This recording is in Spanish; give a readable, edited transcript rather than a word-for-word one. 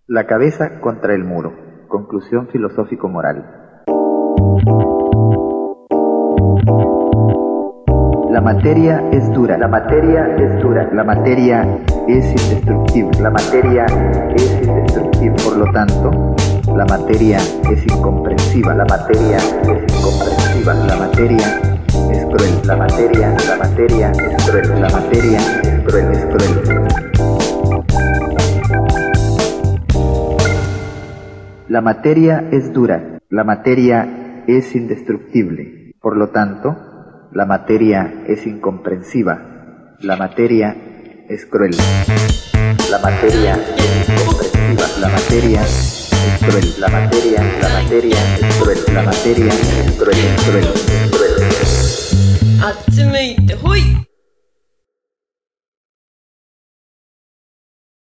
La cabeza contra el muro. Conclusión filosófico-moral. La materia es dura. La materia es dura. La materia es indestructible. La materia es indestructible. Por lo tanto, la materia es incomprensiva. La materia es incomprensiva. La materia es cruel. La materia es cruel. La materia es cruel, es cruel. La materia es dura, la materia es indestructible, por lo tanto, la materia es incomprensiva, la materia es cruel. La materia es incomprensiva, la materia es cruel, la materia es cruel, la materia es cruel, es cruel, es cruel. あっち向いてほい。